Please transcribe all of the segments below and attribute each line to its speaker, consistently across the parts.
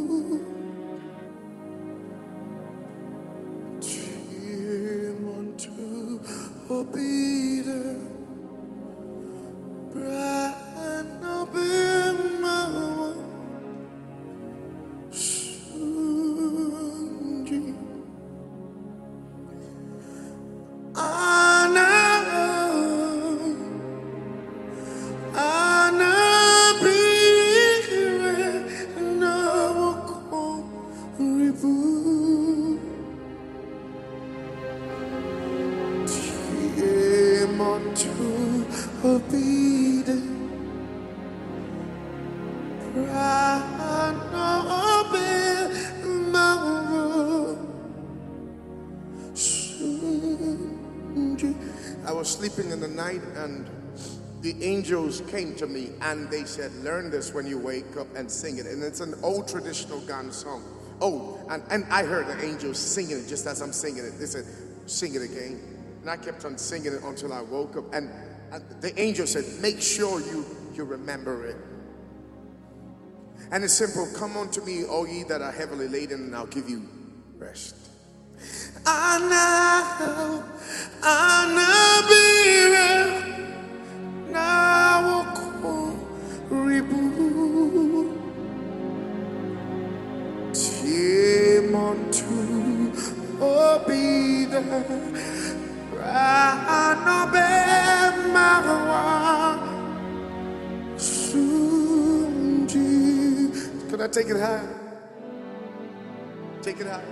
Speaker 1: Team unto obedient, bright November, Sunji. I was sleeping in the night and the angels came to me and they said, learn this when you wake up and sing it. And it's an old traditional Ghana song. Oh, and I heard the angels singing it just as I'm singing it. They said, sing it again. And I kept on singing it until I woke up. And the angel said, make sure you remember it. And it's simple. Come unto me, all ye that are heavily laden, and I'll give you rest. Can I take it high? Take it high.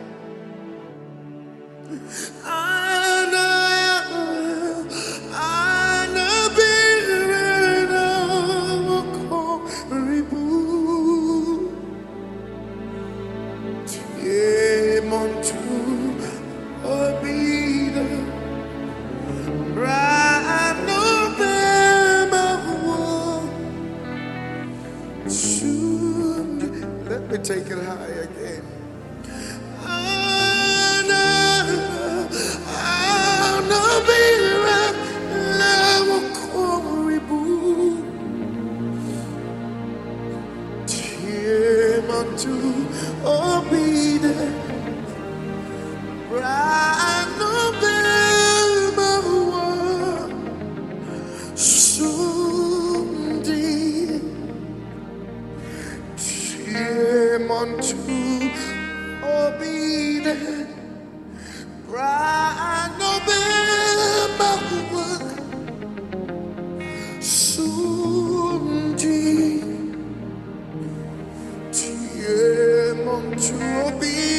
Speaker 1: Let me take it high again. To obedient, bright November, soon dear, came unto obedient, bright November, soon dear. To be